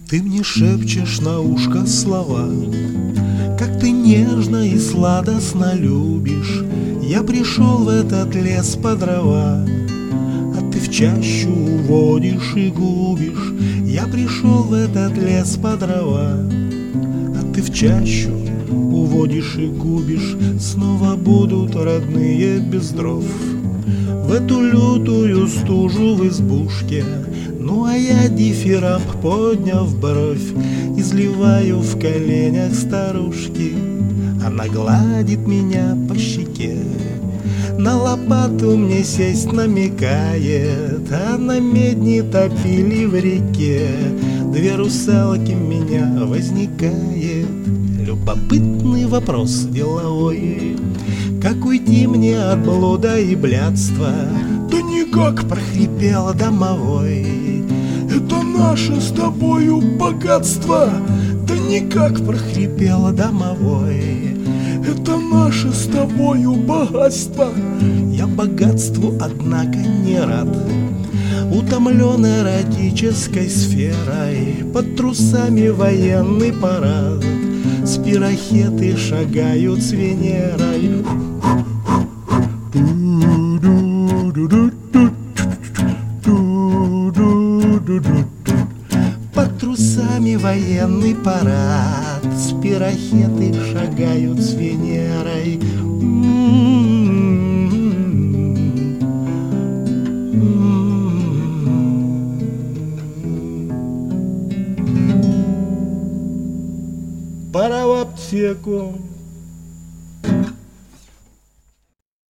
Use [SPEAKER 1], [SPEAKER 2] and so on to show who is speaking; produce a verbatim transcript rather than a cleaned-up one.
[SPEAKER 1] Ты мне шепчешь на ушко слова, как ты нежно и сладостно любишь. Я пришел в этот лес по дрова, а ты в чащу уводишь и губишь. Я пришел в этот лес по дрова, а ты в чащу уводишь и губишь. Снова будут родные без дров в эту лютую стужу в избушке. Ну а я, дифирамб подняв бровь, изливаю в коленях старушки. Она гладит меня по щеке, на лопату мне сесть намекает, а на медни топили в реке две русалки меня возникает. Любопытный вопрос деловой: как уйти мне от блуда и блядства? Да никак, прохрипел домовой, это наше с тобою богатство. Да никак, прохрипел домовой, это наше с тобою богатство. Я богатству, однако, не рад, утомлен эротической сферой. Под трусами военный парад, спирохеты шагают с Венерой. Под трусами военный парад, спирохеты шагают с Венерой. Пора в аптеку.